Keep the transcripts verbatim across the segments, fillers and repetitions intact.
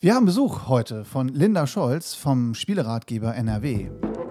Wir haben Besuch heute von Linda Scholz vom Spieleratgeber N R W.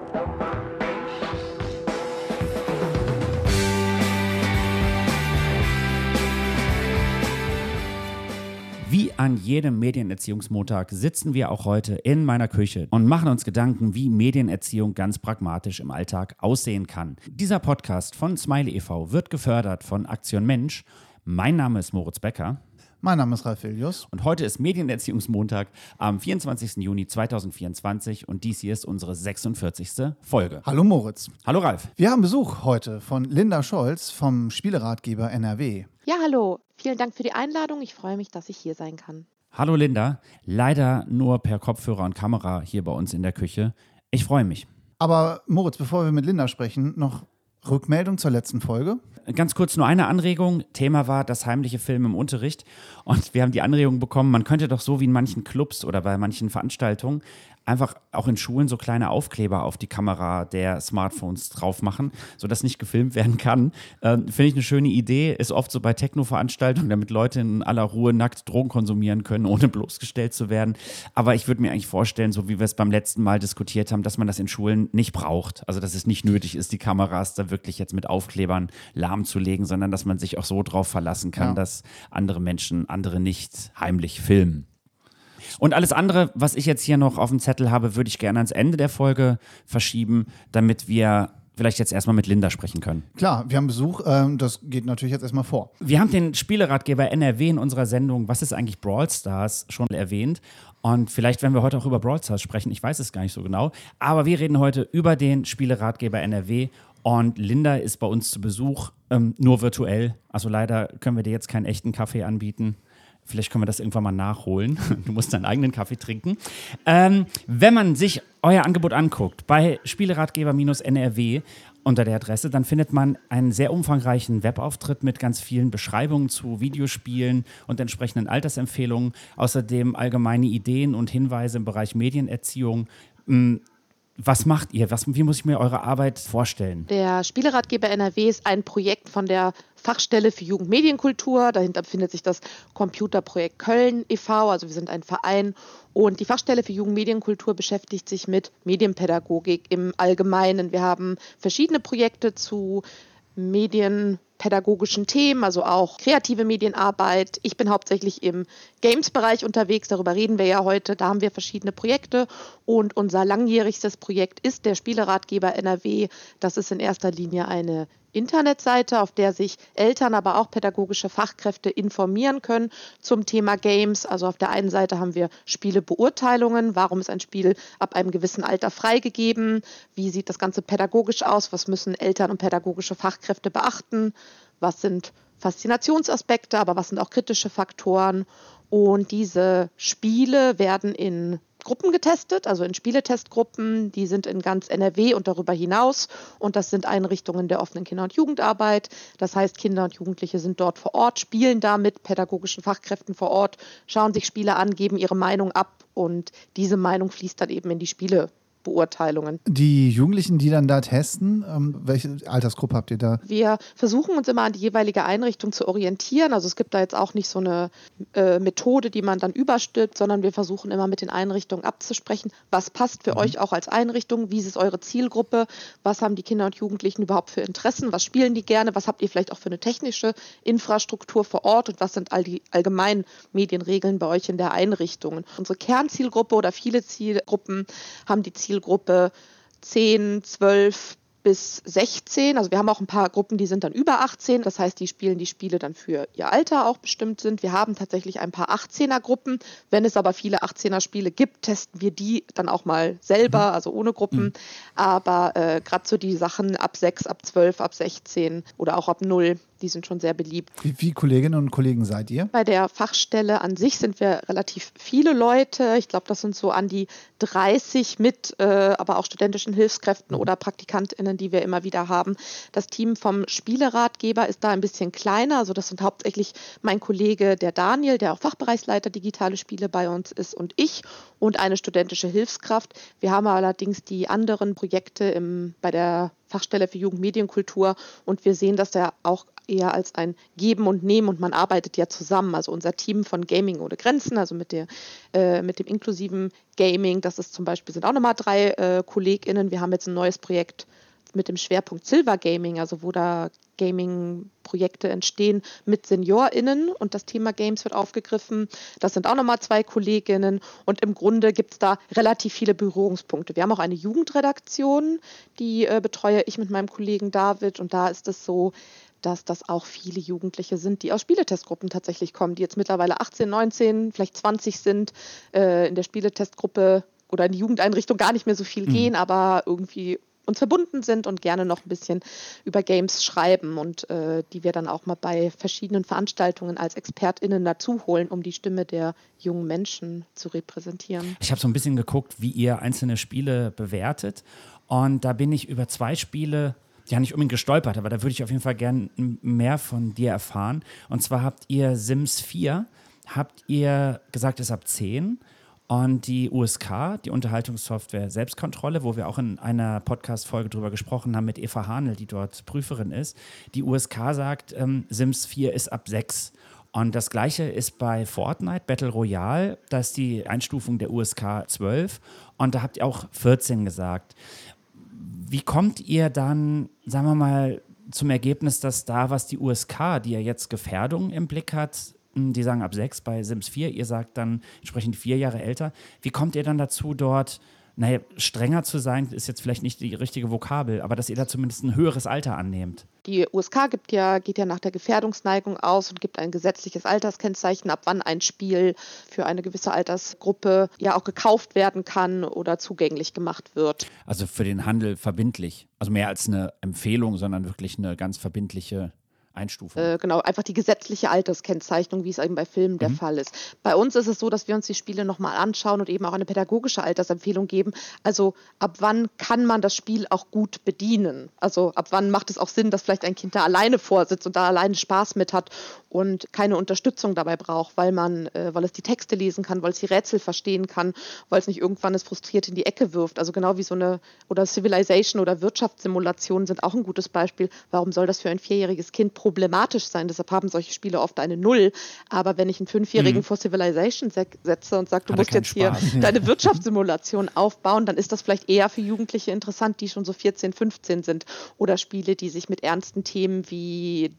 Wie an jedem Medienerziehungsmontag sitzen wir auch heute in meiner Küche und machen uns Gedanken, wie Medienerziehung ganz pragmatisch im Alltag aussehen kann. Dieser Podcast von Smiley e V wird gefördert von Aktion Mensch. Mein Name ist Moritz Becker. Mein Name ist Ralf Ilius. Und heute ist Medienerziehungsmontag am vierundzwanzigsten Juni zweitausendvierundzwanzig und dies hier ist unsere sechsundvierzigste Folge. Hallo Moritz. Hallo Ralf. Wir haben Besuch heute von Linda Scholz vom Spieleratgeber N R W. Ja, hallo. Vielen Dank für die Einladung. Ich freue mich, dass ich hier sein kann. Hallo Linda. Leider nur per Kopfhörer und Kamera hier bei uns in der Küche. Ich freue mich. Aber Moritz, bevor wir mit Linda sprechen, noch Rückmeldung zur letzten Folge. Ganz kurz nur eine Anregung. Thema war das heimliche Filmen im Unterricht. Und wir haben die Anregung bekommen, man könnte doch so wie in manchen Clubs oder bei manchen Veranstaltungen einfach auch in Schulen so kleine Aufkleber auf die Kamera der Smartphones drauf machen, sodass nicht gefilmt werden kann. Ähm, Finde ich eine schöne Idee. Ist oft so bei Techno-Veranstaltungen, damit Leute in aller Ruhe nackt Drogen konsumieren können, ohne bloßgestellt zu werden. Aber ich würde mir eigentlich vorstellen, so wie wir es beim letzten Mal diskutiert haben, dass man das in Schulen nicht braucht. Also dass es nicht nötig ist, die Kameras da wirklich jetzt mit Aufklebern lahmzulegen, sondern dass man sich auch so drauf verlassen kann, ja, dass andere Menschen andere nicht heimlich filmen. Und alles andere, was ich jetzt hier noch auf dem Zettel habe, würde ich gerne ans Ende der Folge verschieben, damit wir vielleicht jetzt erstmal mit Linda sprechen können. Klar, wir haben Besuch, ähm, das geht natürlich jetzt erstmal vor. Wir haben den Spieleratgeber N R W in unserer Sendung Was ist eigentlich Brawl Stars schon erwähnt. Und vielleicht werden wir heute auch über Brawl Stars sprechen, ich weiß es gar nicht so genau. Aber wir reden heute über den Spieleratgeber N R W. Und Linda ist bei uns zu Besuch, ähm, nur virtuell. Also leider können wir dir jetzt keinen echten Kaffee anbieten. Vielleicht können wir das irgendwann mal nachholen. Du musst deinen eigenen Kaffee trinken. Ähm, wenn man sich euer Angebot anguckt, bei Spieleratgeber-N R W unter der Adresse, dann findet man einen sehr umfangreichen Webauftritt mit ganz vielen Beschreibungen zu Videospielen und entsprechenden Altersempfehlungen. Außerdem allgemeine Ideen und Hinweise im Bereich Medienerziehung. Was macht ihr? Was, wie muss ich mir eure Arbeit vorstellen? Der Spieleratgeber N R W ist ein Projekt von der Fachstelle für Jugendmedienkultur. Dahinter befindet sich das Computerprojekt Köln e V. Also wir sind ein Verein. Und die Fachstelle für Jugendmedienkultur beschäftigt sich mit Medienpädagogik im Allgemeinen. Wir haben verschiedene Projekte zu medienpädagogischen Themen, also auch kreative Medienarbeit. Ich bin hauptsächlich im Games-Bereich unterwegs, darüber reden wir ja heute. Da haben wir verschiedene Projekte und unser langjährigstes Projekt ist der Spieleratgeber N R W. Das ist in erster Linie eine Internetseite, auf der sich Eltern, aber auch pädagogische Fachkräfte informieren können zum Thema Games. Also auf der einen Seite haben wir Spielebeurteilungen. Warum ist ein Spiel ab einem gewissen Alter freigegeben? Wie sieht das Ganze pädagogisch aus? Was müssen Eltern und pädagogische Fachkräfte beachten? Was sind Faszinationsaspekte, aber was sind auch kritische Faktoren? Und diese Spiele werden in Gruppen getestet, also in Spieletestgruppen, die sind in ganz N R W und darüber hinaus und das sind Einrichtungen der offenen Kinder- und Jugendarbeit. Das heißt, Kinder und Jugendliche sind dort vor Ort, spielen da mit pädagogischen Fachkräften vor Ort, schauen sich Spiele an, geben ihre Meinung ab und diese Meinung fließt dann eben in die Spiele. Beurteilungen. Die Jugendlichen, die dann da testen, ähm, welche Altersgruppe habt ihr da? Wir versuchen uns immer an die jeweilige Einrichtung zu orientieren. Also es gibt da jetzt auch nicht so eine äh, Methode, die man dann überstülpt, sondern wir versuchen immer mit den Einrichtungen abzusprechen, was passt für mhm. euch auch als Einrichtung, wie ist eure Zielgruppe, was haben die Kinder und Jugendlichen überhaupt für Interessen, was spielen die gerne, was habt ihr vielleicht auch für eine technische Infrastruktur vor Ort und was sind all die allgemeinen Medienregeln bei euch in der Einrichtung. Unsere Kernzielgruppe oder viele Zielgruppen haben die Zielgruppe Zielgruppe zehn, zwölf bis sechzehn. Also wir haben auch ein paar Gruppen, die sind dann über achtzehn. Das heißt, die spielen die Spiele dann für ihr Alter auch bestimmt sind. Wir haben tatsächlich ein paar achtzehner-Gruppen. Wenn es aber viele achtzehner-Spiele gibt, testen wir die dann auch mal selber, also ohne Gruppen. Mhm. Aber äh, gerade so die Sachen ab sechs, ab zwölf, ab sechzehn oder auch ab null, die sind schon sehr beliebt. Wie viele Kolleginnen und Kollegen seid ihr? Bei der Fachstelle an sich sind wir relativ viele Leute. Ich glaube, das sind so an die dreißig mit, äh, aber auch studentischen Hilfskräften oder PraktikantInnen, die wir immer wieder haben. Das Team vom Spieleratgeber ist da ein bisschen kleiner. Also das sind hauptsächlich mein Kollege, der Daniel, der auch Fachbereichsleiter digitale Spiele bei uns ist und ich und eine studentische Hilfskraft. Wir haben allerdings die anderen Projekte im, bei der Fachstelle für Jugendmedienkultur und wir sehen, dass da auch eher als ein Geben und Nehmen und man arbeitet ja zusammen. Also unser Team von Gaming ohne Grenzen, also mit, der, äh, mit dem inklusiven Gaming, das ist zum Beispiel, sind auch nochmal drei äh, KollegInnen. Wir haben jetzt ein neues Projekt mit dem Schwerpunkt Silver Gaming, also wo da Gaming-Projekte entstehen mit SeniorInnen und das Thema Games wird aufgegriffen. Das sind auch nochmal zwei KollegInnen und im Grunde gibt es da relativ viele Berührungspunkte. Wir haben auch eine Jugendredaktion, die äh, betreue ich mit meinem Kollegen David und da ist es so, dass das auch viele Jugendliche sind, die aus Spieletestgruppen tatsächlich kommen, die jetzt mittlerweile achtzehn, neunzehn, vielleicht zwanzig sind, äh, in der Spieletestgruppe oder in die Jugendeinrichtung gar nicht mehr so viel mhm. gehen, aber irgendwie uns verbunden sind und gerne noch ein bisschen über Games schreiben und äh, die wir dann auch mal bei verschiedenen Veranstaltungen als ExpertInnen dazu holen, um die Stimme der jungen Menschen zu repräsentieren. Ich habe so ein bisschen geguckt, wie ihr einzelne Spiele bewertet und da bin ich über zwei Spiele ja nicht unbedingt gestolpert, aber da würde ich auf jeden Fall gerne mehr von dir erfahren. Und zwar habt ihr Sims vier, habt ihr gesagt, ist ab zehn. Und die U S K, die Unterhaltungssoftware Selbstkontrolle, wo wir auch in einer Podcast-Folge drüber gesprochen haben mit Eva Hahnel, die dort Prüferin ist. Die U S K sagt, ähm, Sims vier ist ab sechs. Und das Gleiche ist bei Fortnite, Battle Royale, da ist die Einstufung der U S K zwölf. Und da habt ihr auch vierzehn gesagt. Wie kommt ihr dann, sagen wir mal, zum Ergebnis, dass da, was die U S K, die ja jetzt Gefährdung im Blick hat, die sagen ab sechs bei Sims vier, ihr sagt dann entsprechend vier Jahre älter. Wie kommt ihr dann dazu, dort, naja, strenger zu sein, ist jetzt vielleicht nicht die richtige Vokabel, aber dass ihr da zumindest ein höheres Alter annehmt? Die U S K gibt ja, geht ja nach der Gefährdungsneigung aus und gibt ein gesetzliches Alterskennzeichen, ab wann ein Spiel für eine gewisse Altersgruppe ja auch gekauft werden kann oder zugänglich gemacht wird. Also für den Handel verbindlich, also mehr als eine Empfehlung, sondern wirklich eine ganz verbindliche Einstufung. Äh, genau, einfach die gesetzliche Alterskennzeichnung, wie es eben bei Filmen mhm. der Fall ist. Bei uns ist es so, dass wir uns die Spiele nochmal anschauen und eben auch eine pädagogische Altersempfehlung geben. Also ab wann kann man das Spiel auch gut bedienen? Also ab wann macht es auch Sinn, dass vielleicht ein Kind da alleine vorsitzt und da alleine Spaß mit hat und keine Unterstützung dabei braucht, weil man, äh, weil es die Texte lesen kann, weil es die Rätsel verstehen kann, weil es nicht irgendwann es frustriert in die Ecke wirft. Also genau wie so eine, oder Civilization oder Wirtschaftssimulationen sind auch ein gutes Beispiel. Warum soll das für ein vierjähriges Kind problematisch sein? Deshalb haben solche Spiele oft eine Null. Aber wenn ich einen Fünfjährigen mhm. vor Civilization se- setze und sage, du Hat musst jetzt Spaß. hier deine Wirtschaftssimulation aufbauen, dann ist das vielleicht eher für Jugendliche interessant, die schon so vierzehn, fünfzehn sind. Oder Spiele, die sich mit ernsten Themen wie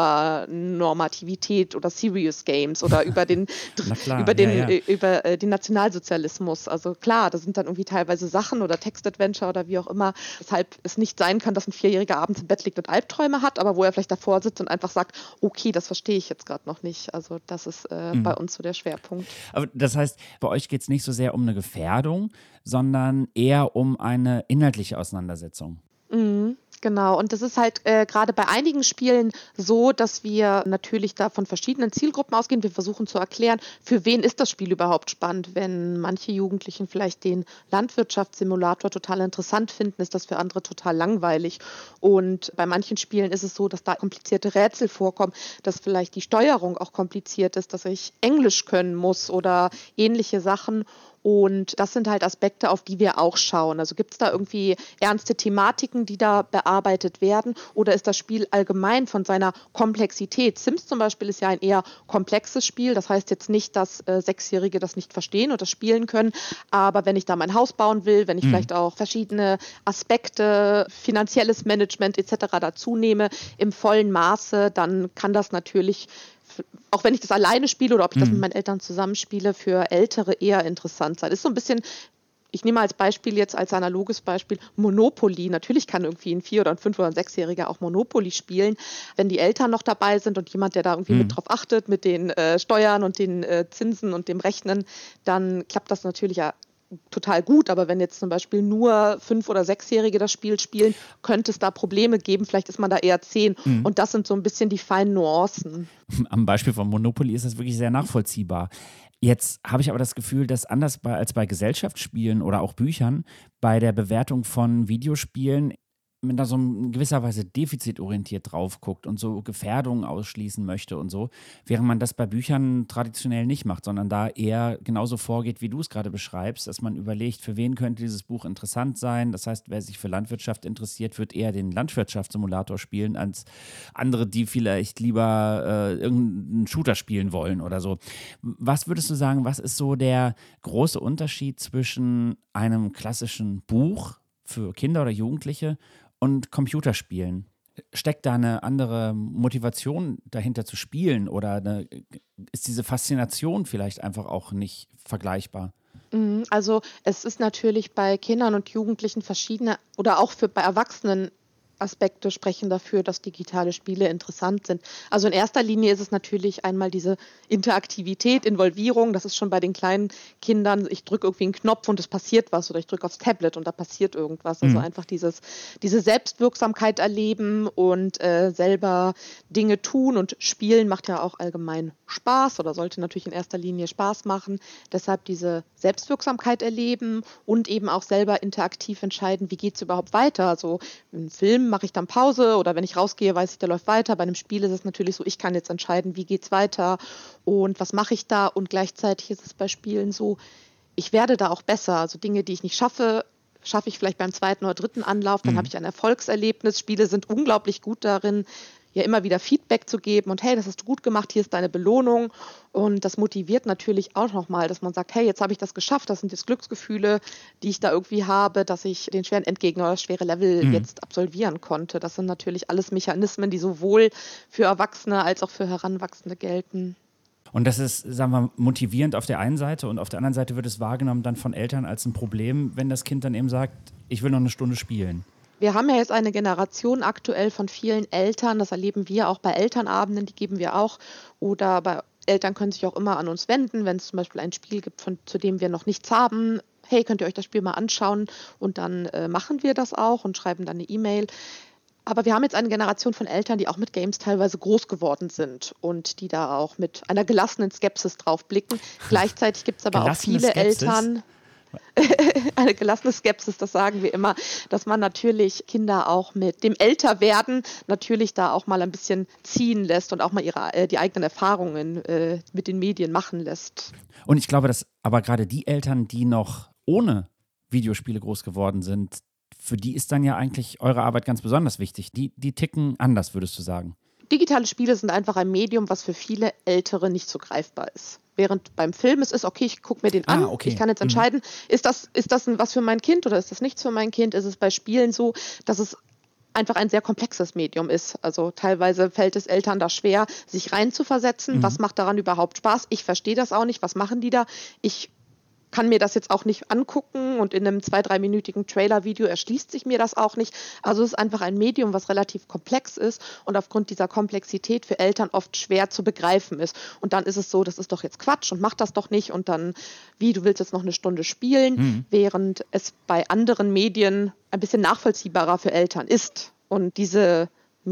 Gender-Normativität oder Serious Games oder über den, klar, über den, ja, ja. über äh, den Nationalsozialismus. Also klar, das sind dann irgendwie teilweise Sachen oder Textadventure oder wie auch immer, weshalb es nicht sein kann, dass ein Vierjähriger abends im Bett liegt und Albträume hat, aber wo er vielleicht davor sitzt und einfach sagt, okay, das verstehe ich jetzt gerade noch nicht. Also das ist äh, mhm. bei uns so der Schwerpunkt. Aber das heißt, bei euch geht es nicht so sehr um eine Gefährdung, sondern eher um eine inhaltliche Auseinandersetzung. Mhm. Genau, und das ist halt äh, gerade bei einigen Spielen so, dass wir natürlich da von verschiedenen Zielgruppen ausgehen. Wir versuchen zu erklären, für wen ist das Spiel überhaupt spannend. Wenn manche Jugendlichen vielleicht den Landwirtschaftssimulator total interessant finden, ist das für andere total langweilig. Und bei manchen Spielen ist es so, dass da komplizierte Rätsel vorkommen, dass vielleicht die Steuerung auch kompliziert ist, dass ich Englisch können muss oder ähnliche Sachen. Und das sind halt Aspekte, auf die wir auch schauen. Also gibt es da irgendwie ernste Thematiken, die da bearbeitet werden? Oder ist das Spiel allgemein von seiner Komplexität? Sims zum Beispiel ist ja ein eher komplexes Spiel. Das heißt jetzt nicht, dass äh, Sechsjährige das nicht verstehen oder spielen können. Aber wenn ich da mein Haus bauen will, wenn ich mhm. vielleicht auch verschiedene Aspekte, finanzielles Management et cetera dazu nehme im vollen Maße, dann kann das natürlich, auch wenn ich das alleine spiele oder ob ich das mhm. mit meinen Eltern zusammenspiele, für Ältere eher interessant sein. Das ist so ein bisschen, ich nehme als Beispiel jetzt, als analoges Beispiel Monopoly. Natürlich kann irgendwie ein Vier- oder ein Fünf- oder ein Sechsjähriger auch Monopoly spielen. Wenn die Eltern noch dabei sind und jemand, der da irgendwie mhm. mit drauf achtet, mit den äh, Steuern und den äh, Zinsen und dem Rechnen, dann klappt das natürlich ja total gut, aber wenn jetzt zum Beispiel nur Fünf- oder Sechsjährige das Spiel spielen, könnte es da Probleme geben, vielleicht ist man da eher zehn mhm. und das sind so ein bisschen die feinen Nuancen. Am Beispiel von Monopoly ist das wirklich sehr nachvollziehbar. Jetzt habe ich aber das Gefühl, dass anders bei, als bei Gesellschaftsspielen oder auch Büchern, bei der Bewertung von Videospielen man da so in gewisser Weise defizitorientiert drauf guckt und so Gefährdungen ausschließen möchte und so, während man das bei Büchern traditionell nicht macht, sondern da eher genauso vorgeht, wie du es gerade beschreibst, dass man überlegt, für wen könnte dieses Buch interessant sein. Das heißt, wer sich für Landwirtschaft interessiert, wird eher den Landwirtschaftssimulator spielen, als andere, die vielleicht lieber äh, irgendeinen Shooter spielen wollen oder so. Was würdest du sagen, was ist so der große Unterschied zwischen einem klassischen Buch für Kinder oder Jugendliche und Computerspielen? Steckt da eine andere Motivation dahinter zu spielen oder eine, ist diese Faszination vielleicht einfach auch nicht vergleichbar? Mhm, Also es ist natürlich bei Kindern und Jugendlichen verschiedene oder auch für bei Erwachsenen Aspekte sprechen dafür, dass digitale Spiele interessant sind. Also in erster Linie ist es natürlich einmal diese Interaktivität, Involvierung. Das ist schon bei den kleinen Kindern, ich drücke irgendwie einen Knopf und es passiert was oder ich drücke aufs Tablet und da passiert irgendwas. Also Mhm. einfach dieses, diese Selbstwirksamkeit erleben und äh, selber Dinge tun und spielen macht ja auch allgemein Spaß oder sollte natürlich in erster Linie Spaß machen. Deshalb diese Selbstwirksamkeit erleben und eben auch selber interaktiv entscheiden, wie geht es überhaupt weiter. Also im Film mache ich dann Pause oder wenn ich rausgehe, weiß ich, der läuft weiter. Bei einem Spiel ist es natürlich so, ich kann jetzt entscheiden, wie geht's weiter und was mache ich da. Und gleichzeitig ist es bei Spielen so, ich werde da auch besser. Also Dinge, die ich nicht schaffe, schaffe ich vielleicht beim zweiten oder dritten Anlauf. Dann habe Mhm. ich ein Erfolgserlebnis. Spiele sind unglaublich gut darin, ja immer wieder Feedback zu geben und hey, das hast du gut gemacht, hier ist deine Belohnung. Und das motiviert natürlich auch nochmal, dass man sagt, hey, jetzt habe ich das geschafft, das sind jetzt Glücksgefühle, die ich da irgendwie habe, dass ich den schweren Endgegner oder das schwere Level Mhm. jetzt absolvieren konnte. Das sind natürlich alles Mechanismen, die sowohl für Erwachsene als auch für Heranwachsende gelten. Und das ist, sagen wir, motivierend auf der einen Seite und auf der anderen Seite wird es wahrgenommen dann von Eltern als ein Problem, wenn das Kind dann eben sagt, ich will noch eine Stunde spielen. Wir haben ja jetzt eine Generation aktuell von vielen Eltern, das erleben wir auch bei Elternabenden, die geben wir auch. Oder bei Eltern können sich auch immer an uns wenden, wenn es zum Beispiel ein Spiel gibt, von, zu dem wir noch nichts haben. Hey, könnt ihr euch das Spiel mal anschauen? Und dann äh, machen wir das auch und schreiben dann eine E-Mail. Aber wir haben jetzt eine Generation von Eltern, die auch mit Games teilweise groß geworden sind und die da auch mit einer gelassenen Skepsis drauf blicken. Gleichzeitig gibt es aber auch Gelassene viele Skepsis? Eltern, eine gelassene Skepsis, das sagen wir immer, dass man natürlich Kinder auch mit dem Älterwerden natürlich da auch mal ein bisschen ziehen lässt und auch mal ihre, äh, die eigenen Erfahrungen äh, mit den Medien machen lässt. Und ich glaube, dass aber gerade die Eltern, die noch ohne Videospiele groß geworden sind, für die ist dann ja eigentlich eure Arbeit ganz besonders wichtig. Die, die ticken anders, würdest du sagen. Digitale Spiele sind einfach ein Medium, was für viele Ältere nicht so greifbar ist. Während beim Film es ist, okay, ich gucke mir den an, Ah, okay. ich kann jetzt Mhm. entscheiden, ist das, ist das ein, was für mein Kind oder ist das nichts für mein Kind? Ist es bei Spielen so, dass es einfach ein sehr komplexes Medium ist. Also teilweise fällt es Eltern da schwer, sich reinzuversetzen. Mhm. Was macht daran überhaupt Spaß? Ich verstehe das auch nicht. Was machen die da? Ich kann mir das jetzt auch nicht angucken und in einem zwei-, dreiminütigen Trailer-Video erschließt sich mir das auch nicht. Also es ist einfach ein Medium, was relativ komplex ist und aufgrund dieser Komplexität für Eltern oft schwer zu begreifen ist. Und dann ist es so, das ist doch jetzt Quatsch und mach das doch nicht und dann, wie, du willst jetzt noch eine Stunde spielen, Mhm. während es bei anderen Medien ein bisschen nachvollziehbarer für Eltern ist. Und diese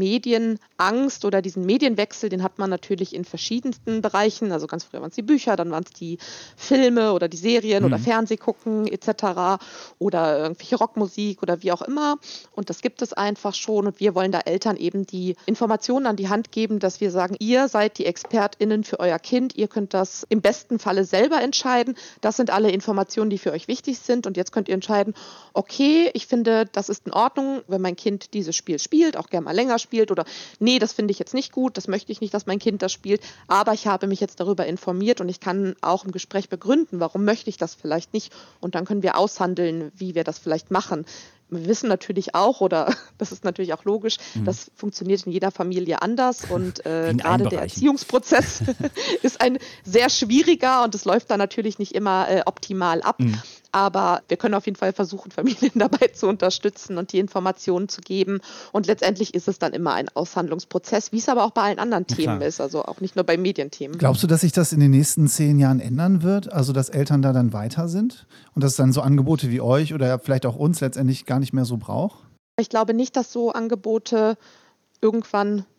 Medienangst oder diesen Medienwechsel, den hat man natürlich in verschiedensten Bereichen. Also ganz früher waren es die Bücher, dann waren es die Filme oder die Serien oder Mhm. Fernsehgucken et cetera oder irgendwelche Rockmusik oder wie auch immer. Und das gibt es einfach schon. Und wir wollen da Eltern eben die Informationen an die Hand geben, dass wir sagen, ihr seid die ExpertInnen für euer Kind. Ihr könnt das im besten Falle selber entscheiden. Das sind alle Informationen, die für euch wichtig sind. Und jetzt könnt ihr entscheiden, okay, ich finde, das ist in Ordnung, wenn mein Kind dieses Spiel spielt, auch gerne mal länger spielt oder nee, das finde ich jetzt nicht gut, das möchte ich nicht, dass mein Kind das spielt, aber ich habe mich jetzt darüber informiert und ich kann auch im Gespräch begründen, warum möchte ich das vielleicht nicht und dann können wir aushandeln, wie wir das vielleicht machen. Wir wissen natürlich auch, oder das ist natürlich auch logisch, Mhm. das funktioniert in jeder Familie anders und Wie äh, in allen gerade der Bereichen. Erziehungsprozess ist ein sehr schwieriger und es läuft dann natürlich nicht immer äh, optimal ab. Mhm. Aber wir können auf jeden Fall versuchen, Familien dabei zu unterstützen und die Informationen zu geben. Und letztendlich ist es dann immer ein Aushandlungsprozess, wie es aber auch bei allen anderen Ja, Themen klar. ist, also auch nicht nur bei Medienthemen. Glaubst du, dass sich das in den nächsten zehn Jahren ändern wird? Also, dass Eltern da dann weiter sind und dass es dann so Angebote wie euch oder vielleicht auch uns letztendlich gar nicht mehr so braucht? Ich glaube nicht, dass so Angebote irgendwann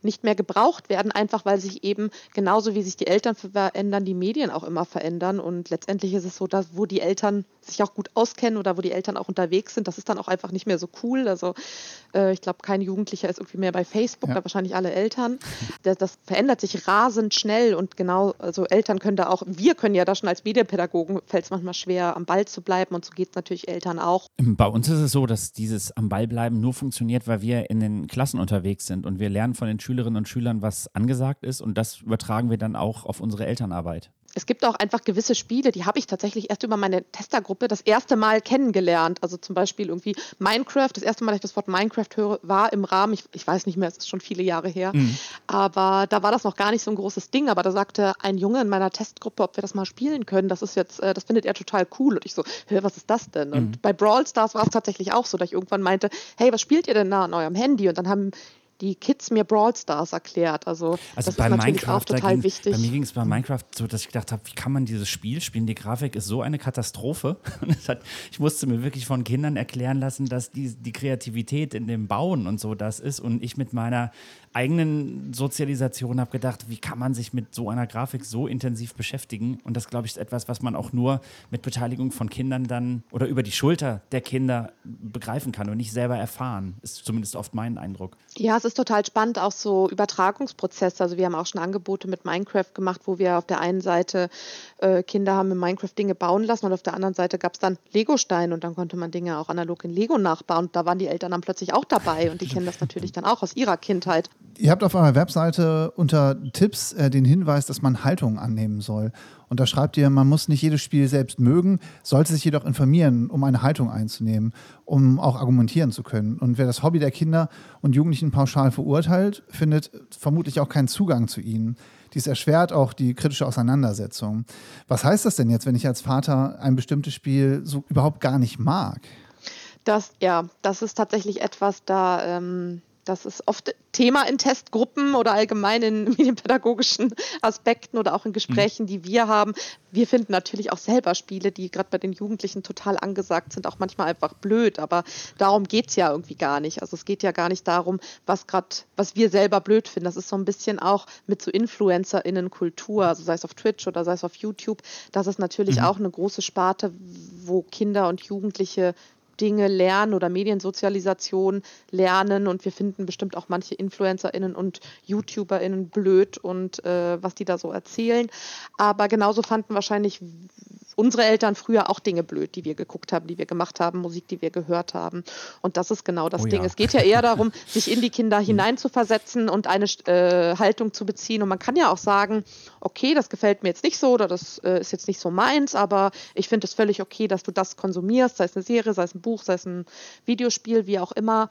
nicht mehr gebraucht werden, einfach weil sich eben genauso wie sich die Eltern verändern, die Medien auch immer verändern. Und letztendlich ist es so, dass wo die Eltern sich auch gut auskennen oder wo die Eltern auch unterwegs sind, das ist dann auch einfach nicht mehr so cool. Also äh, ich glaube, kein Jugendlicher ist irgendwie mehr bei Facebook, ja. Da wahrscheinlich alle Eltern. Das, das verändert sich rasend schnell und genau, also Eltern können da auch, wir können ja da schon als Medienpädagogen, fällt es manchmal schwer, am Ball zu bleiben und so geht es natürlich Eltern auch. Bei uns ist es so, dass dieses am Ball bleiben nur funktioniert, weil wir in den Klassen unterwegs sind und wir lernen von den Schülerinnen und Schülern, was angesagt ist und das übertragen wir dann auch auf unsere Elternarbeit. Es gibt auch einfach gewisse Spiele, die habe ich tatsächlich erst über meine Testergruppe das erste Mal kennengelernt. Also zum Beispiel irgendwie Minecraft. Das erste Mal, dass ich das Wort Minecraft höre, war im Rahmen, ich, ich weiß nicht mehr, es ist schon viele Jahre her, mhm. aber da war das noch gar nicht so ein großes Ding. Aber da sagte ein Junge in meiner Testgruppe, ob wir das mal spielen können. Das ist jetzt, das findet er total cool. Und ich so, hä, was ist das denn? Mhm. Und bei Brawl Stars war es tatsächlich auch so, dass ich irgendwann meinte, hey, was spielt ihr denn da an eurem Handy? Und dann haben die Kids mir Brawl Stars erklärt. Also, also das bei ist natürlich Minecraft, auch total ging, wichtig. Bei mir ging es bei Minecraft so, dass ich gedacht habe, wie kann man dieses Spiel spielen? Die Grafik ist so eine Katastrophe. Und es hat, ich musste mir wirklich von Kindern erklären lassen, dass die, die Kreativität in dem Bauen und so das ist. Und ich mit meiner eigenen Sozialisation habe gedacht, wie kann man sich mit so einer Grafik so intensiv beschäftigen? Und das, glaube ich, ist etwas, was man auch nur mit Beteiligung von Kindern dann oder über die Schulter der Kinder begreifen kann und nicht selber erfahren. Ist zumindest oft mein Eindruck. Ja, es ist total spannend, auch so Übertragungsprozesse. Also wir haben auch schon Angebote mit Minecraft gemacht, wo wir auf der einen Seite äh, Kinder haben in Minecraft Dinge bauen lassen und auf der anderen Seite gab es dann Legosteine und dann konnte man Dinge auch analog in Lego nachbauen. Und da waren die Eltern dann plötzlich auch dabei und die kennen das natürlich dann auch aus ihrer Kindheit. Ihr habt auf eurer Webseite unter Tipps äh, den Hinweis, dass man Haltung annehmen soll. Und da schreibt ihr, man muss nicht jedes Spiel selbst mögen, sollte sich jedoch informieren, um eine Haltung einzunehmen, um auch argumentieren zu können. Und wer das Hobby der Kinder und Jugendlichen pauschal verurteilt, findet vermutlich auch keinen Zugang zu ihnen. Dies erschwert auch die kritische Auseinandersetzung. Was heißt das denn jetzt, wenn ich als Vater ein bestimmtes Spiel so überhaupt gar nicht mag? Das, ja, das ist tatsächlich etwas, da... Ähm Das ist oft Thema in Testgruppen oder allgemein in medienpädagogischen Aspekten oder auch in Gesprächen, die wir haben. Wir finden natürlich auch selber Spiele, die gerade bei den Jugendlichen total angesagt sind, auch manchmal einfach blöd. Aber darum geht es ja irgendwie gar nicht. Also es geht ja gar nicht darum, was gerade, was wir selber blöd finden. Das ist so ein bisschen auch mit so InfluencerInnen-Kultur, also sei es auf Twitch oder sei es auf YouTube. Das ist natürlich mhm. auch eine große Sparte, wo Kinder und Jugendliche Dinge lernen oder Mediensozialisation lernen und wir finden bestimmt auch manche InfluencerInnen und YouTuberInnen blöd und äh, was die da so erzählen. Aber genauso fanden wahrscheinlich unsere Eltern früher auch Dinge blöd, die wir geguckt haben, die wir gemacht haben, Musik, die wir gehört haben. Und das ist genau das oh, Ding. Ja. Es geht ja eher darum, sich in die Kinder hineinzuversetzen und eine äh, Haltung zu beziehen. Und man kann ja auch sagen, okay, das gefällt mir jetzt nicht so oder das äh, ist jetzt nicht so meins, aber ich finde es völlig okay, dass du das konsumierst, sei es eine Serie, sei es ein Buch, sei es ein Videospiel, wie auch immer.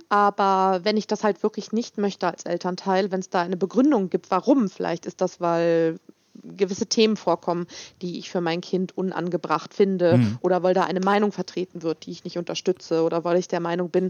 Aber wenn ich das halt wirklich nicht möchte als Elternteil, wenn es da eine Begründung gibt, warum, vielleicht ist das, weil gewisse Themen vorkommen, die ich für mein Kind unangebracht finde mhm. oder weil da eine Meinung vertreten wird, die ich nicht unterstütze oder weil ich der Meinung bin,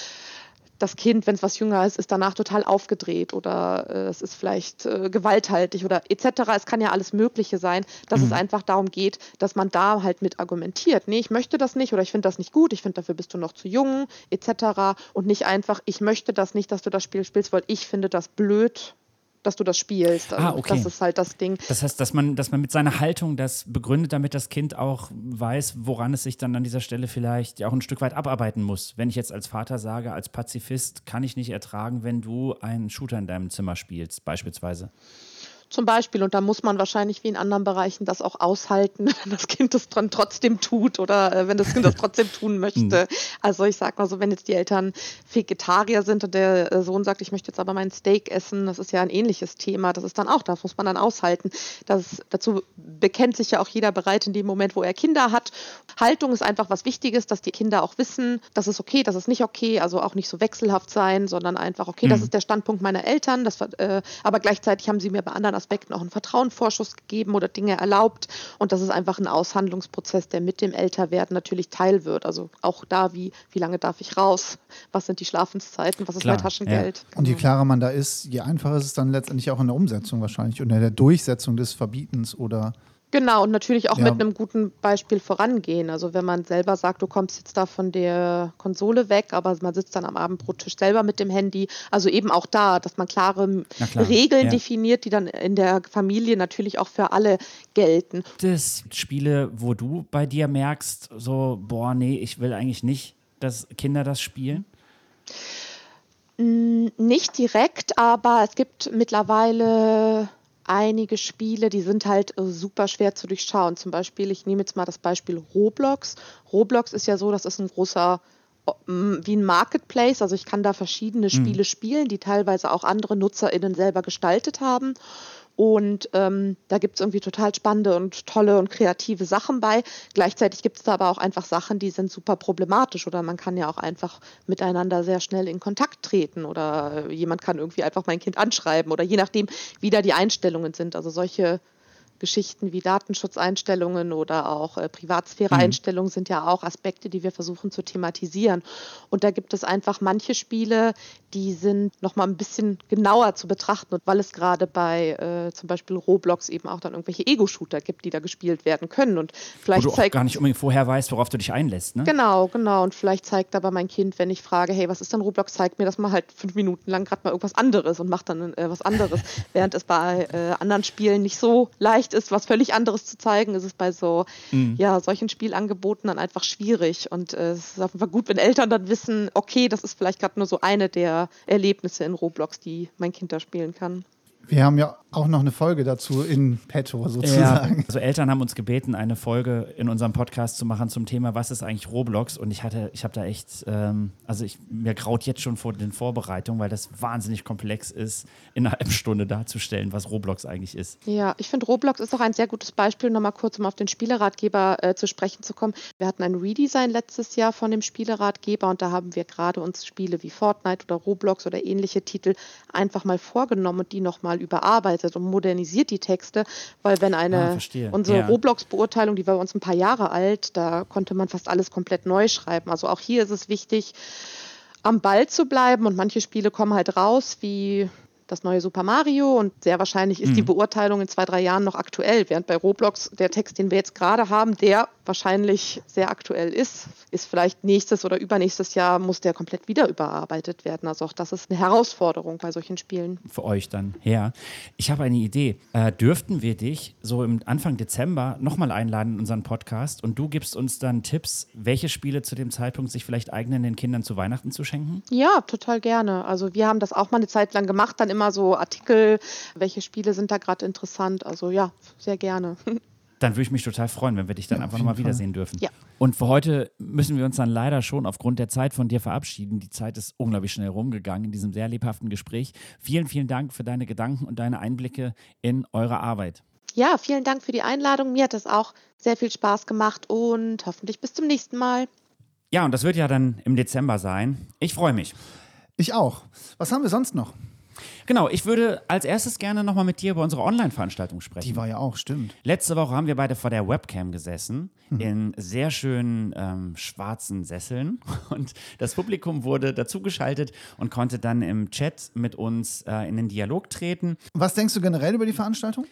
das Kind, wenn es was jünger ist, ist danach total aufgedreht oder äh, es ist vielleicht äh, gewalthaltig oder et cetera. Es kann ja alles Mögliche sein, dass mhm. es einfach darum geht, dass man da halt mit argumentiert. Nee, ich möchte das nicht oder ich finde das nicht gut, ich finde, dafür bist du noch zu jung, et cetera. Und nicht einfach, ich möchte das nicht, dass du das Spiel spielst, weil ich finde das blöd, dass du das spielst. Also ah, okay. Das ist halt das Ding. Das heißt, dass man, dass man mit seiner Haltung das begründet, damit das Kind auch weiß, woran es sich dann an dieser Stelle vielleicht ja auch ein Stück weit abarbeiten muss. Wenn ich jetzt als Vater sage, als Pazifist kann ich nicht ertragen, wenn du einen Shooter in deinem Zimmer spielst, beispielsweise. Zum Beispiel, und da muss man wahrscheinlich wie in anderen Bereichen das auch aushalten, wenn das Kind das dann trotzdem tut oder äh, wenn das Kind das trotzdem tun möchte. Also ich sag mal so, wenn jetzt die Eltern Vegetarier sind und der Sohn sagt, ich möchte jetzt aber mein Steak essen, das ist ja ein ähnliches Thema, das ist dann auch, das muss man dann aushalten. Das, dazu bekennt sich ja auch jeder bereit in dem Moment, wo er Kinder hat. Haltung ist einfach was Wichtiges, dass die Kinder auch wissen, das ist okay, das ist nicht okay, also auch nicht so wechselhaft sein, sondern einfach, okay, mhm. das ist der Standpunkt meiner Eltern, das, äh, aber gleichzeitig haben sie mir bei anderen Aspekten auch einen Vertrauensvorschuss gegeben oder Dinge erlaubt und das ist einfach ein Aushandlungsprozess, der mit dem Älterwerden natürlich Teil wird. Also auch da, wie, wie lange darf ich raus? Was sind die Schlafenszeiten? Was ist Klar, mein Taschengeld? Ja. Und je klarer man da ist, je einfacher ist es dann letztendlich auch in der Umsetzung wahrscheinlich und in der Durchsetzung des Verbietens oder Genau, und natürlich auch Ja. mit einem guten Beispiel vorangehen. Also wenn man selber sagt, du kommst jetzt da von der Konsole weg, aber man sitzt dann am Abendbrottisch selber mit dem Handy. Also eben auch da, dass man klare m- Na klar, Regeln ja. definiert, die dann in der Familie natürlich auch für alle gelten. Das Spiele, wo du bei dir merkst, so, boah, nee, ich will eigentlich nicht, dass Kinder das spielen? Mm, Nicht direkt, aber es gibt mittlerweile einige Spiele, die sind halt äh, super schwer zu durchschauen. Zum Beispiel, ich nehme jetzt mal das Beispiel Roblox. Roblox ist ja so, das ist ein großer, o- m, wie ein Marketplace. Also ich kann da verschiedene Spiele spielen, die teilweise auch andere NutzerInnen selber gestaltet haben. Und ähm, da gibt es irgendwie total spannende und tolle und kreative Sachen bei. Gleichzeitig gibt es da aber auch einfach Sachen, die sind super problematisch oder man kann ja auch einfach miteinander sehr schnell in Kontakt treten oder äh, jemand kann irgendwie einfach mein Kind anschreiben oder je nachdem, wie da die Einstellungen sind. Also solche Geschichten wie Datenschutzeinstellungen oder auch äh, Privatsphäre-Einstellungen sind ja auch Aspekte, die wir versuchen zu thematisieren. Und da gibt es einfach manche Spiele, die sind nochmal ein bisschen genauer zu betrachten. Und weil es gerade bei äh, zum Beispiel Roblox eben auch dann irgendwelche Ego-Shooter gibt, die da gespielt werden können. Und Wo vielleicht du auch zeigt gar nicht unbedingt vorher weißt, worauf du dich einlässt, ne? Genau, genau. Und vielleicht zeigt aber mein Kind, wenn ich frage, hey, was ist denn Roblox, zeigt mir das mal halt fünf Minuten lang gerade mal irgendwas anderes und macht dann äh, was anderes. Während es bei äh, anderen Spielen nicht so leicht ist, was völlig anderes zu zeigen, ist es bei so ja, solchen Spielangeboten dann einfach schwierig. Und äh, es ist auf jeden Fall gut, wenn Eltern dann wissen, okay, das ist vielleicht gerade nur so eine der Erlebnisse in Roblox, die mein Kind da spielen kann. Wir haben ja auch noch eine Folge dazu in petto Ja, sozusagen. also Eltern haben uns gebeten, eine Folge in unserem Podcast zu machen zum Thema, was ist eigentlich Roblox? Und ich hatte, ich habe da echt, ähm, also ich, mir graut jetzt schon vor den Vorbereitungen, weil das wahnsinnig komplex ist, in einer halben Stunde darzustellen, was Roblox eigentlich ist. Ja, ich finde, Roblox ist auch ein sehr gutes Beispiel, nochmal kurz, um auf den Spieleratgeber äh, zu sprechen zu kommen. Wir hatten ein Redesign letztes Jahr von dem Spieleratgeber und da haben wir gerade uns Spiele wie Fortnite oder Roblox oder ähnliche Titel einfach mal vorgenommen und die nochmal überarbeitet und modernisiert die Texte, weil wenn Ah, eine, verstehe. unsere Ja. Roblox-Beurteilung, die war bei uns ein paar Jahre alt, da konnte man fast alles komplett neu schreiben. Also auch hier ist es wichtig, am Ball zu bleiben und manche Spiele kommen halt raus, wie das neue Super Mario und sehr wahrscheinlich ist die Beurteilung in zwei, drei Jahren noch aktuell, während bei Roblox der Text, den wir jetzt gerade haben, der wahrscheinlich sehr aktuell ist, ist vielleicht nächstes oder übernächstes Jahr muss der komplett wieder überarbeitet werden. Also auch das ist eine Herausforderung bei solchen Spielen. Für euch dann her. Ich habe eine Idee. Äh, dürften wir dich so im Anfang Dezember nochmal einladen in unseren Podcast und du gibst uns dann Tipps, welche Spiele zu dem Zeitpunkt sich vielleicht eignen, den Kindern zu Weihnachten zu schenken? Ja, total gerne. Also wir haben das auch mal eine Zeit lang gemacht, dann immer so Artikel, welche Spiele sind da gerade interessant. Also ja, sehr gerne. Dann würde ich mich total freuen, wenn wir dich dann Ja, einfach auf nochmal jeden Fall. wiedersehen dürfen. Ja. Und für heute müssen wir uns dann leider schon aufgrund der Zeit von dir verabschieden. Die Zeit ist unglaublich schnell rumgegangen in diesem sehr lebhaften Gespräch. Vielen, vielen Dank für deine Gedanken und deine Einblicke in eure Arbeit. Ja, vielen Dank für die Einladung. Mir hat es auch sehr viel Spaß gemacht und hoffentlich bis zum nächsten Mal. Ja, und das wird ja dann im Dezember sein. Ich freue mich. Ich auch. Was haben wir sonst noch? Genau, ich würde als erstes gerne nochmal mit dir über unsere Online-Veranstaltung sprechen. Die war ja auch, stimmt. Letzte Woche haben wir beide vor der Webcam gesessen, in sehr schönen ähm, schwarzen Sesseln. Und das Publikum wurde dazugeschaltet und konnte dann im Chat mit uns äh, in den Dialog treten. Was denkst du generell über die Veranstaltung?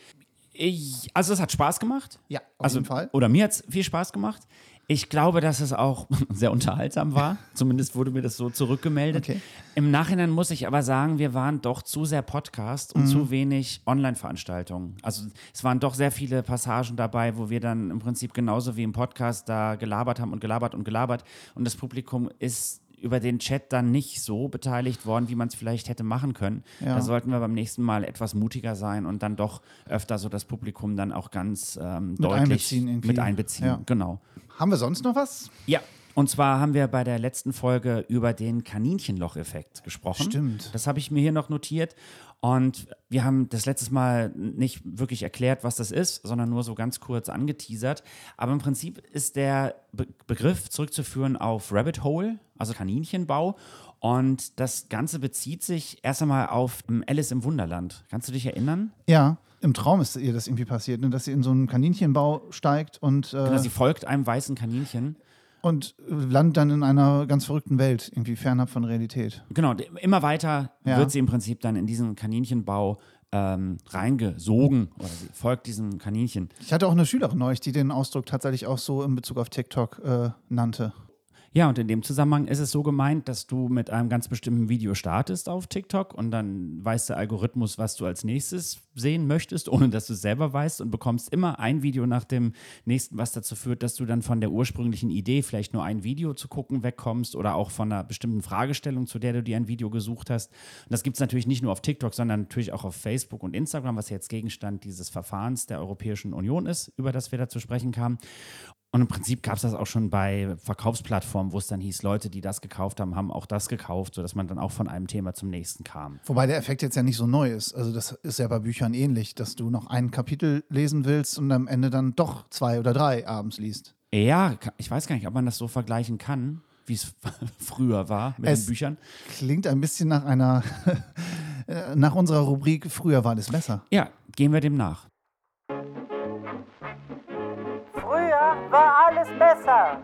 Ich, also es hat Spaß gemacht. Ja, auf also, jeden Fall. Oder mir hat es viel Spaß gemacht. Ich glaube, dass es auch sehr unterhaltsam war. Zumindest wurde mir das so zurückgemeldet. Okay. Im Nachhinein muss ich aber sagen, wir waren doch zu sehr Podcast und zu wenig Online-Veranstaltungen. Also es waren doch sehr viele Passagen dabei, wo wir dann im Prinzip genauso wie im Podcast da gelabert haben und gelabert und gelabert. Und das Publikum ist über den Chat dann nicht so beteiligt worden, wie man es vielleicht hätte machen können. Ja. Da sollten wir beim nächsten Mal etwas mutiger sein und dann doch öfter so das Publikum dann auch ganz ähm, deutlich einbeziehen irgendwie. mit einbeziehen. Ja. Genau. Haben wir sonst noch was? Ja, und zwar haben wir bei der letzten Folge über den Kaninchenloch-Effekt gesprochen. Stimmt. Das habe ich mir hier noch notiert. Und wir haben das letztes Mal nicht wirklich erklärt, was das ist, sondern nur so ganz kurz angeteasert. Aber im Prinzip ist der Be- Begriff zurückzuführen auf Rabbit Hole, also Kaninchenbau. Und das Ganze bezieht sich erst einmal auf Alice im Wunderland. Kannst du dich erinnern? Ja, im Traum ist ihr das irgendwie passiert, ne? Dass sie in so einen Kaninchenbau steigt und, äh, Genau, sie folgt einem weißen Kaninchen. und landet dann in einer ganz verrückten Welt, irgendwie fernab von Realität. Genau, d- immer weiter Ja. wird sie im Prinzip dann in diesen Kaninchenbau ähm, reingesogen oder sie folgt diesem Kaninchen. Ich hatte auch eine Schülerin neulich, die den Ausdruck tatsächlich auch so in Bezug auf TikTok äh, nannte. Ja, und in dem Zusammenhang ist es so gemeint, dass du mit einem ganz bestimmten Video startest auf TikTok und dann weiß der Algorithmus, was du als nächstes sehen möchtest, ohne dass du es selber weißt und bekommst immer ein Video nach dem nächsten, was dazu führt, dass du dann von der ursprünglichen Idee, vielleicht nur ein Video zu gucken, wegkommst oder auch von einer bestimmten Fragestellung, zu der du dir ein Video gesucht hast. Und das gibt es natürlich nicht nur auf TikTok, sondern natürlich auch auf Facebook und Instagram, was jetzt Gegenstand dieses Verfahrens der Europäischen Union ist, über das wir da zu sprechen kamen. Und im Prinzip gab es das auch schon bei Verkaufsplattformen, wo es dann hieß, Leute, die das gekauft haben, haben auch das gekauft, sodass man dann auch von einem Thema zum nächsten kam. Wobei der Effekt jetzt ja nicht so neu ist. Also das ist ja bei Büchern ähnlich, dass du noch ein Kapitel lesen willst und am Ende dann doch zwei oder drei abends liest. Ja, ich weiß gar nicht, ob man das so vergleichen kann, wie es früher war mit es den Büchern. Klingt ein bisschen nach einer, nach unserer Rubrik Früher war es besser. Ja, gehen wir dem nach. Früher war alles besser.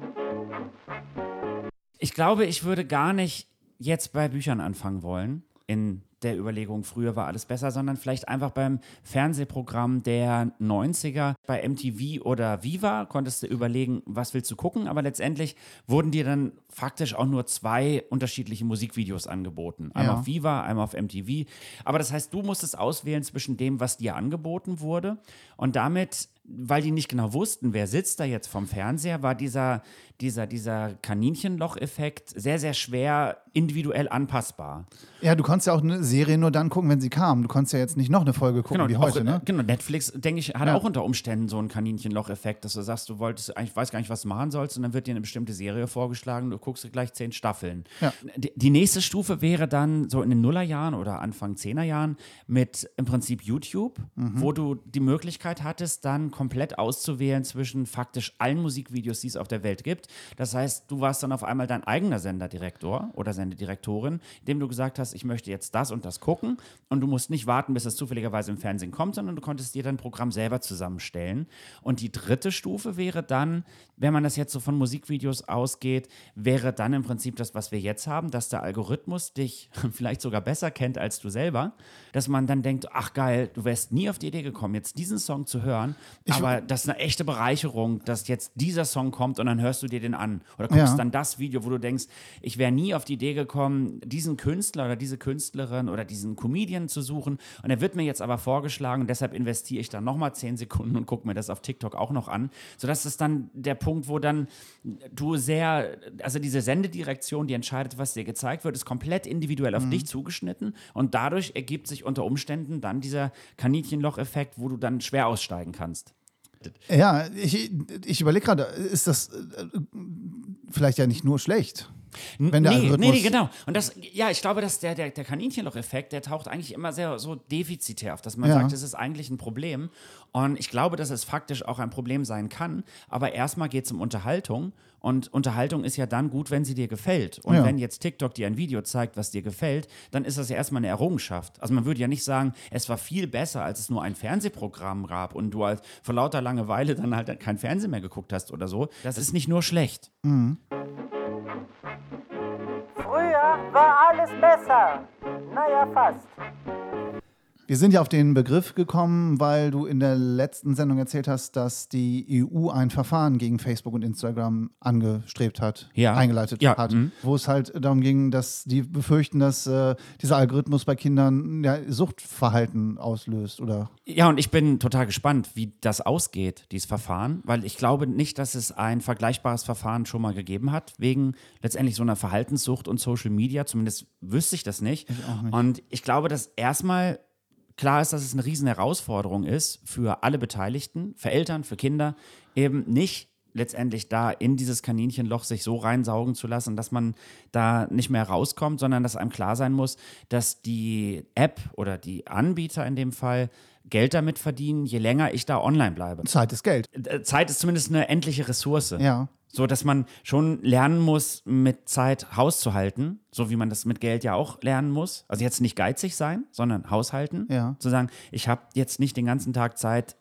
Ich glaube, ich würde gar nicht jetzt bei Büchern anfangen wollen, in der Überlegung, früher war alles besser, sondern vielleicht einfach beim Fernsehprogramm der neunziger bei M T V oder Viva konntest du überlegen, was willst du gucken, aber letztendlich wurden dir dann faktisch auch nur zwei unterschiedliche Musikvideos angeboten. Einmal Ja. auf Viva, einmal auf M T V. Aber das heißt, du musstest auswählen zwischen dem, was dir angeboten wurde und damit, weil die nicht genau wussten, wer sitzt da jetzt vom Fernseher, war dieser, dieser, dieser Kaninchenloch-Effekt sehr, sehr schwer individuell anpassbar. Ja, du konntest ja auch eine Serie nur dann gucken, wenn sie kam. Du konntest ja jetzt nicht noch eine Folge gucken wie heute, auch, ne? Genau, Netflix, denke ich, hat Ja. auch unter Umständen so einen Kaninchenloch-Effekt, dass du sagst, du wolltest, ich weiß gar nicht, was du machen sollst, und dann wird dir eine bestimmte Serie vorgeschlagen, du guckst dir gleich zehn Staffeln. Ja. Die, die nächste Stufe wäre dann so in den Nullerjahren oder Anfang Zehnerjahren mit im Prinzip YouTube, Mhm. wo du die Möglichkeit hattest, dann komplett auszuwählen zwischen faktisch allen Musikvideos, die es auf der Welt gibt. Das heißt, du warst dann auf einmal dein eigener Senderdirektor oder Sendedirektorin, indem du gesagt hast, ich möchte jetzt das und das gucken, und du musst nicht warten, bis es zufälligerweise im Fernsehen kommt, sondern du konntest dir dein Programm selber zusammenstellen. Und die dritte Stufe wäre dann, wenn man das jetzt so von Musikvideos ausgeht, wäre dann im Prinzip das, was wir jetzt haben, dass der Algorithmus dich vielleicht sogar besser kennt als du selber, dass man dann denkt, ach geil, du wärst nie auf die Idee gekommen, jetzt diesen Song zu hören, Ich- aber das ist eine echte Bereicherung, dass jetzt dieser Song kommt und dann hörst du dir den an. Oder guckst Ja. dann das Video, wo du denkst, ich wäre nie auf die Idee gekommen, diesen Künstler oder diese Künstlerin oder diesen Comedian zu suchen, und er wird mir jetzt aber vorgeschlagen und deshalb investiere ich dann nochmal zehn Sekunden und gucke mir das auf TikTok auch noch an, sodass es dann der Punkt, wo dann du sehr, also diese Sendedirektion, die entscheidet, was dir gezeigt wird, ist komplett individuell auf dich zugeschnitten, und dadurch ergibt sich unter Umständen dann dieser Kaninchenloch-Effekt, wo du dann schwer aussteigen kannst. Ja, ich, ich überlege gerade, ist das äh, vielleicht ja nicht nur schlecht? Wenn der nee, Algorithmus- nee, nee, genau. Und das, ja, ich glaube, dass der, der, der Kaninchenloch-Effekt, der taucht eigentlich immer sehr so defizitär auf, dass man Ja. sagt, das ist eigentlich ein Problem. Und ich glaube, dass es faktisch auch ein Problem sein kann. Aber erstmal geht es um Unterhaltung. Und Unterhaltung ist ja dann gut, wenn sie dir gefällt. Und Ja. wenn jetzt TikTok dir ein Video zeigt, was dir gefällt, dann ist das ja erstmal eine Errungenschaft. Also man würde ja nicht sagen, es war viel besser, als es nur ein Fernsehprogramm gab und du halt vor lauter Langeweile dann halt kein Fernsehen mehr geguckt hast oder so. Das ist nicht nur schlecht. Früher war alles besser. Naja, fast. Wir sind ja auf den Begriff gekommen, weil du in der letzten Sendung erzählt hast, dass die E U ein Verfahren gegen Facebook und Instagram angestrebt hat, Ja. eingeleitet Ja, hat, mhm. wo es halt darum ging, dass die befürchten, dass äh, dieser Algorithmus bei Kindern ja, Suchtverhalten auslöst, oder? Ja, und ich bin total gespannt, wie das ausgeht, dieses Verfahren, weil ich glaube nicht, dass es ein vergleichbares Verfahren schon mal gegeben hat, wegen letztendlich so einer Verhaltenssucht und Social Media. Zumindest wüsste ich das nicht. Ich auch nicht. Und ich glaube, dass erstmal klar ist, dass es eine riesen Herausforderung ist für alle Beteiligten, für Eltern, für Kinder, eben nicht letztendlich da in dieses Kaninchenloch sich so reinsaugen zu lassen, dass man da nicht mehr rauskommt, sondern dass einem klar sein muss, dass die App oder die Anbieter in dem Fall Geld damit verdienen, je länger ich da online bleibe. Zeit ist Geld. Äh, Zeit ist zumindest eine endliche Ressource. Ja. So, dass man schon lernen muss, mit Zeit hauszuhalten, so wie man das mit Geld ja auch lernen muss. Also jetzt nicht geizig sein, sondern haushalten. Ja. Zu sagen, ich habe jetzt nicht den ganzen Tag Zeit,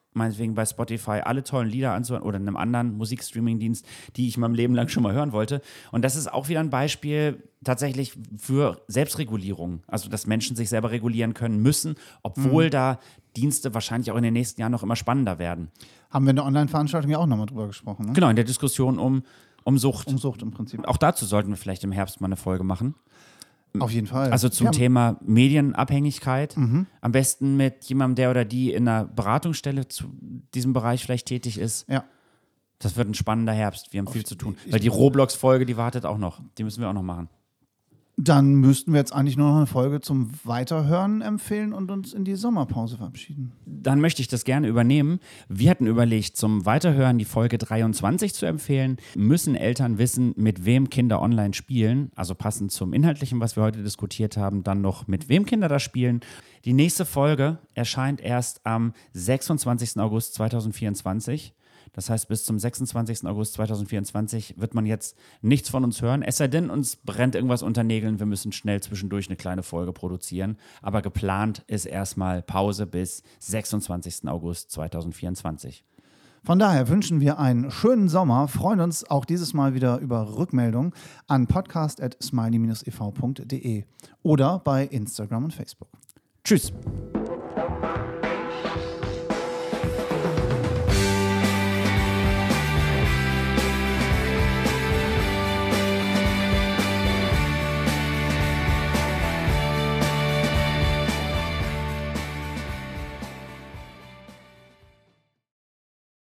meinetwegen bei Spotify alle tollen Lieder anzuhören oder einem anderen Musikstreaming-Dienst, die ich in meinem Leben lang schon mal hören wollte. Und das ist auch wieder ein Beispiel tatsächlich für Selbstregulierung. Also, dass Menschen sich selber regulieren können müssen, obwohl mhm. da Dienste wahrscheinlich auch in den nächsten Jahren noch immer spannender werden. Haben wir in der Online-Veranstaltung ja auch nochmal drüber gesprochen, ne? Genau, in der Diskussion um, um Sucht. Um Sucht im Prinzip. Auch dazu sollten wir vielleicht im Herbst mal eine Folge machen. Auf jeden Fall. Also zum ja. Thema Medienabhängigkeit. Mhm. Am besten mit jemandem, der oder die in einer Beratungsstelle zu diesem Bereich vielleicht tätig ist. Ja. Das wird ein spannender Herbst. Wir haben Auf viel zu tun. Weil die Roblox-Folge, die wartet auch noch. Die müssen wir auch noch machen. Dann müssten wir jetzt eigentlich nur noch eine Folge zum Weiterhören empfehlen und uns in die Sommerpause verabschieden. Dann möchte ich das gerne übernehmen. Wir hatten überlegt, zum Weiterhören die Folge dreiundzwanzig zu empfehlen. Müssen Eltern wissen, mit wem Kinder online spielen? Also passend zum Inhaltlichen, was wir heute diskutiert haben, dann noch mit wem Kinder da spielen. Die nächste Folge erscheint erst am sechsundzwanzigsten August zweitausendvierundzwanzig. Das heißt, bis zum sechsundzwanzigsten August zweitausendvierundzwanzig wird man jetzt nichts von uns hören. Es sei denn, uns brennt irgendwas unter Nägeln. Wir müssen schnell zwischendurch eine kleine Folge produzieren. Aber geplant ist erstmal Pause bis sechsundzwanzigsten August zweitausendvierundzwanzig. Von daher wünschen wir einen schönen Sommer, freuen uns auch dieses Mal wieder über Rückmeldungen an podcast at smiley dash e v punkt de oder bei Instagram und Facebook. Tschüss.